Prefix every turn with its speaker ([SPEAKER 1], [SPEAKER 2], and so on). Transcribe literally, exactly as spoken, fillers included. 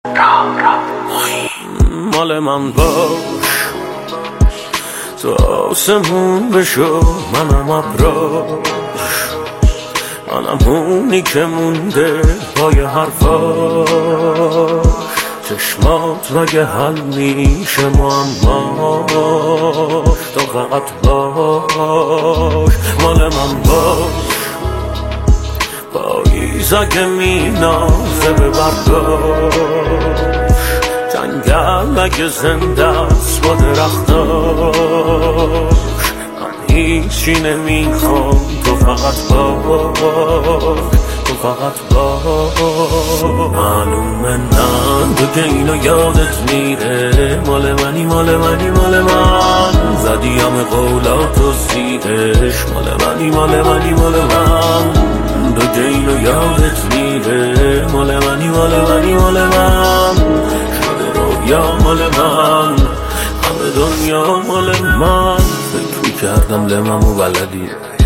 [SPEAKER 1] مال من باش تو آسمون بشو، منم ابراش، منم اونی که مونده پای حرفاش. چشمات مگه حل میشه معماش، تو فقط باش. مال من باش پاییز اگه مینازه به برداش، جنگل اگه زنده است با درختاش. من هیچی نمیخوام، تو فقط باش، تو فقط باش. معلومه نه تو که اینو یادت میره، مال منی مال منی مال من، زدی همه قولاتو زیرش، مال منی مال منی مال من. تو که اینو یادت میره، مال منی مال منی مال من، شده رویا مال من، همه دنیا مال من. فکر میکردم لممو بلدی،